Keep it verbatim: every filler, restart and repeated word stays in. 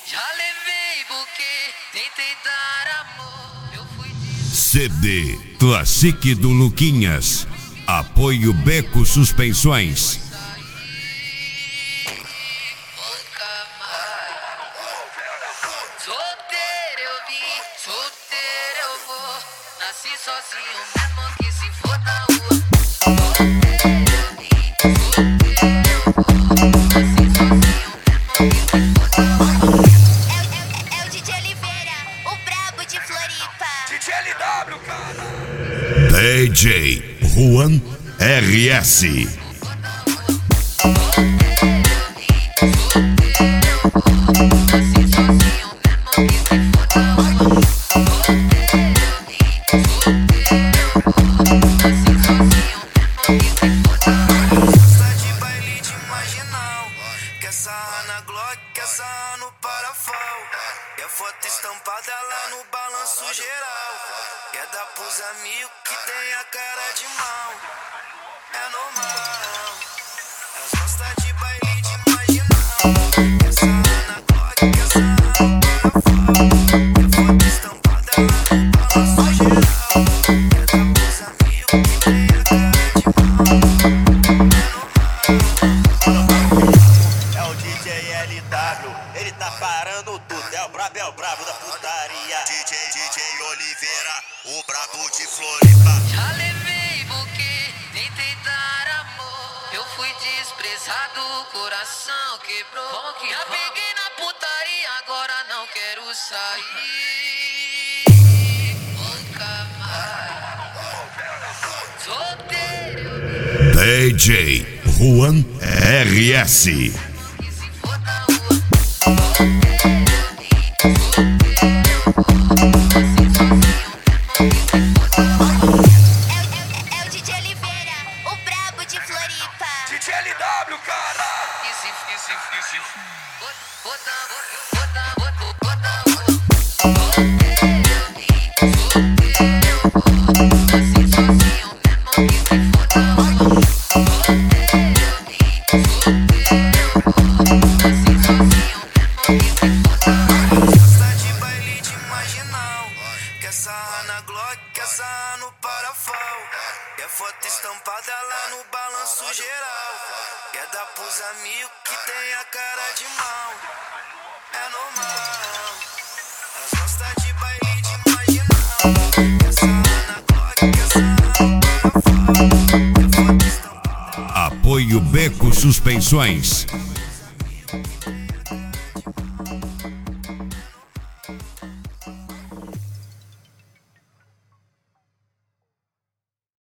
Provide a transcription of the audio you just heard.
Já levei buquê, tentei dar amor. Eu fui de... C D Classic do Luquinhas. Apoio Beco Suspensões. Solteiro eu vim, solteiro eu vou. Nasci sozinho mesmo que se for na rua. Solteiro eu vim, solteiro eu vou. Nasci sozinho mesmo que se for na rua. É, é, é o D J Oliveira, o brabo de Floripa. D J L W, cara. D J Juan R S. Gosta de baile de marginal. Quer sarrar na Glock, quer sarrar no parafal. Quer foto estampada lá no balanço geral. Quer dar pros amigos que tem a cara de mal. É normal. Elas gostam de baile de marginal. Quer sarrar na Glock, quer sarrar no parafal. Quer foto estampada lá no balanço geral. Quer dar pros amigos que tem a cara de mal. É o D J L W, ele tá parando tudo, é o brabo, é o brabo da putaria. D J, D J Oliveira, o brabo de Floripa. Já levei buquê, tentei dar amor. Eu fui desprezado, o coração quebrou. Já peguei na putaria, agora não quero sair. Nunca mais. Solteiro, D J Juan R S. que se for na rua. É, é, é o D J Oliveira, o brabo de Floripa. D J L W, cara. E se, e se, e se, bota, bota, bota, bota, bota. Nasci sozinho mesmo que se for na rua. Nasci sozinho mesmo que se for na rua. Gosta de baile de marginal. Quer sarrar na Glock, quer sarrar no parafal. Quer foto estampada lá no balanço geral. Quer dar pros amigos que tem a cara de mal. É normal. Elas gostam de baile de marginal. Quer sarrar na Glock, quer sarrar no parafal. Quer foto estampada. Apoio Beco Suspensões.